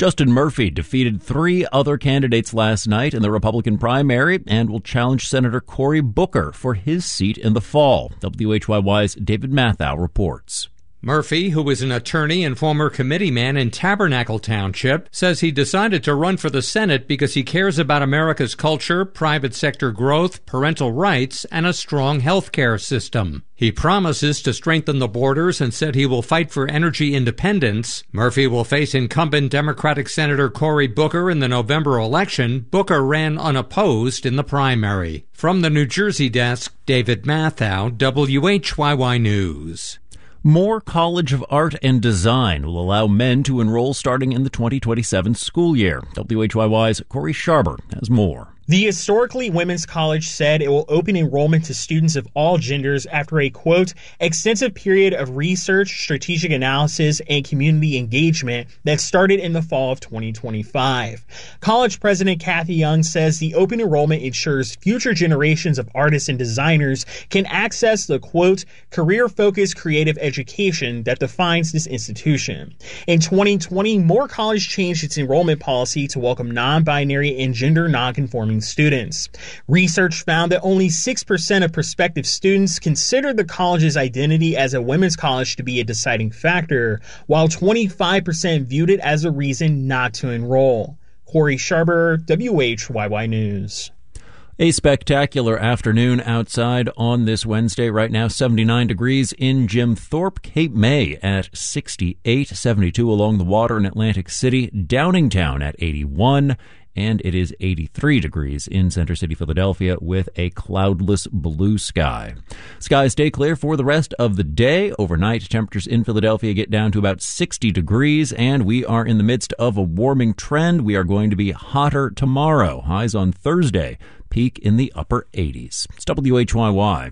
Justin Murphy defeated three other candidates last night in the Republican primary and will challenge Senator Cory Booker for his seat in the fall. WHYY's David Mathau reports. Murphy, who is an attorney and former committeeman in Tabernacle Township, says he decided to run for the Senate because he cares about America's culture, private sector growth, parental rights, and a strong health care system. He promises to strengthen the borders and said he will fight for energy independence. Murphy will face incumbent Democratic Senator Cory Booker in the November election. Booker ran unopposed in the primary. From the New Jersey desk, David Mathau, WHYY News. More College of Art and Design will allow men to enroll starting in the 2027 school year. WHYY's Corey Sharber has more. The historically women's college said it will open enrollment to students of all genders after a, quote, extensive period of research, strategic analysis, and community engagement that started in the fall of 2025. College President Kathy Young says the open enrollment ensures future generations of artists and designers can access the, quote, career-focused creative education that defines this institution. In 2020, Moore College changed its enrollment policy to welcome non-binary and gender non-conforming students. Research found that only 6% of prospective students considered the college's identity as a women's college to be a deciding factor, while 25% viewed it as a reason not to enroll. Corey Sharber, WHYY News. A spectacular afternoon outside on this Wednesday. Right now, 79 degrees in Jim Thorpe, Cape May at 68, 72 along the water in Atlantic City, Downingtown at 81, and it is 83 degrees in Center City, Philadelphia, with a cloudless blue sky. Skies stay clear for the rest of the day. Overnight, temperatures in Philadelphia get down to about 60 degrees, and we are in the midst of a warming trend. We are going to be hotter tomorrow. Highs on Thursday, peak in the upper 80s. It's WHYY.